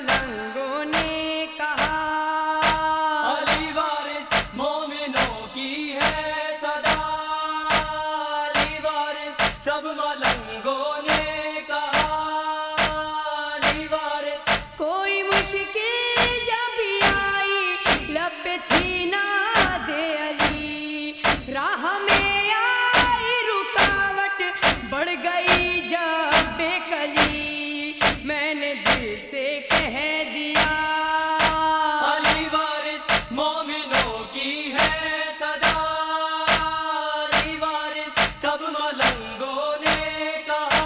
ملنگوں نے کہا علی وارث مومنوں کی ہے صدا، علی وارث سب ملنگوں نے کہا، علی وارث کوئی مشکل جب آئی لب پہ تھی نہ دے علی، راہ میں آئی رکاوٹ بڑھ گئی جب بے کلی، میں نے دل سے کہہ دیا علی وارث مومنوں کی ہے صدا، علی وارث سب ملنگوں نے کہا،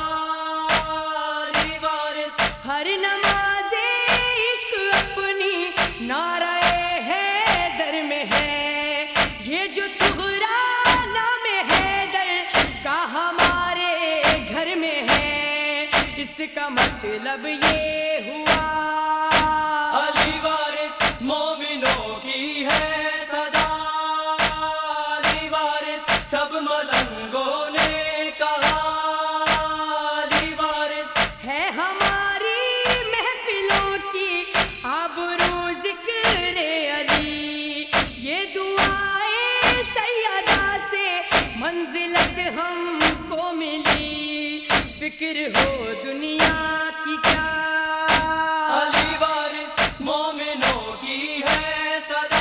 علی وارث ہر نماز عشق اپنی نعرہ حیدر میں ہے، یہ جو طغرا نام حیدر کا ہمارے گھر میں ہے، اس کا مطلب یہ ہوا علی وارث مومنوں کی ہے صدا، علی وارث سب ملنگوں نے کہا، علی وارث ہے ہماری محفلوں کی آبرو ذکر علی، یہ دعائیں سیدہ سے منزلت ہم کو ملی، فکر ہو دنیا کی کیا علی وارث مومنوں کی ہے صدا،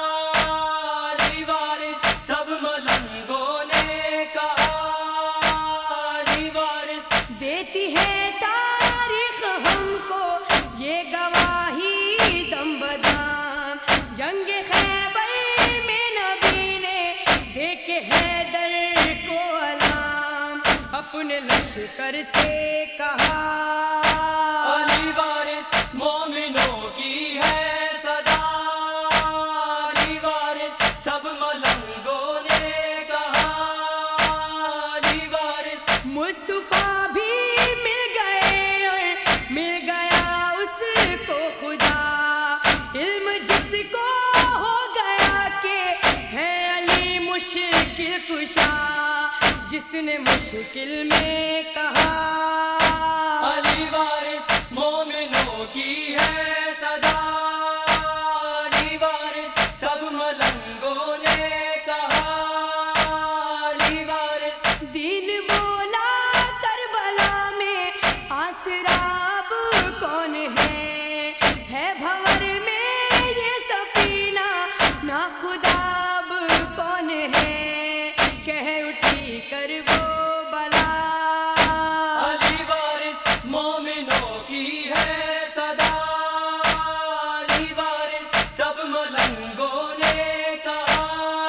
علی وارث سب ملنگوں نے کہا، علی وارث دیتی ہے تاریخ ہم کو یہ گواہی دم بدام، جنگ خیبر میں نبی نے دیکھے حیدر کو علام، اپنے لشکر سے کہا علی وارث مومنوں کی ہے صدا، علی وارث سب ملنگوں نے کہا، علی وارث مصطفیٰ بھی مل گئے اور مل گیا اس کو خدا، علم جس کو ہو گیا کہ ہے علی مشکل کشا، جس نے مشکل میں کہا علی وارث مومنوں کی ہے صدا، علی وارث سب ملنگوں نے کہا، علی وارث دین بولا کربلا میں آسراب کون ہے بھور میں یہ سفینہ نا خداب کون ہے، کہہ اٹھی کربو بلا علی وارث مومنوں کی ہے صدا، علی وارث سب ملنگوں نے کہا،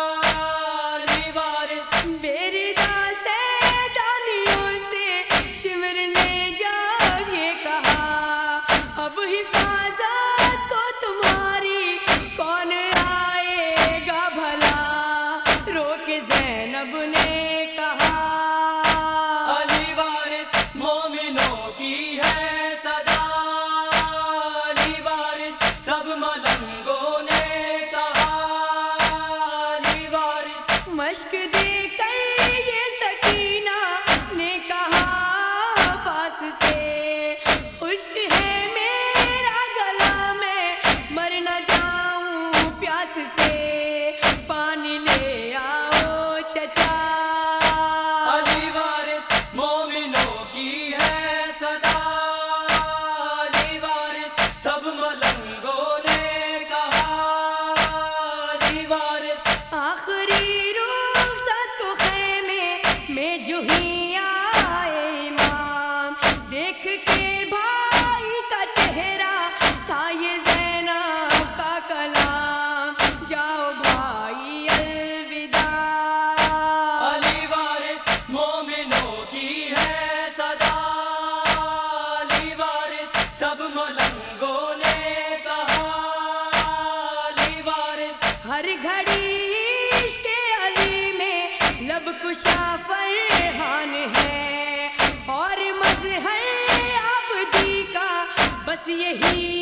علی وارث بیردا سے دانیوں سے شمر نے جا یہ کہا، اب حفاظت کو تمہاری کون آئے گا بھلا، رو کے زینب نے کہا علی وارث مومنوں کی ہے صدا، علی وارث سب ملنگوں نے کہا، علی وارث مشق دے کر یہ سکینہ نے کہا پاس سے، خشک ہے میرا گلا میں مر نہ جاؤں پیاس سے، پانی لے آؤ چچا علی وارث مومنوں کی ہے صدا، علی وارث سب ملنگوں نے کہا، علی وارث آخری رخصت کو خیمے میں جو ہی آئے امام، دیکھ کے بھائی کا چہرہ تھا یہ زینب کا کلام، جاؤ بھائی الوداع علی وارث مومنوں کی ہے صدا، علی وارث سب ملنگوں نے کہا، علی وارث ہر گھڑی عشق علی میں لب کشا فرحان ہے، اور مظہر عبدی کا بس یہی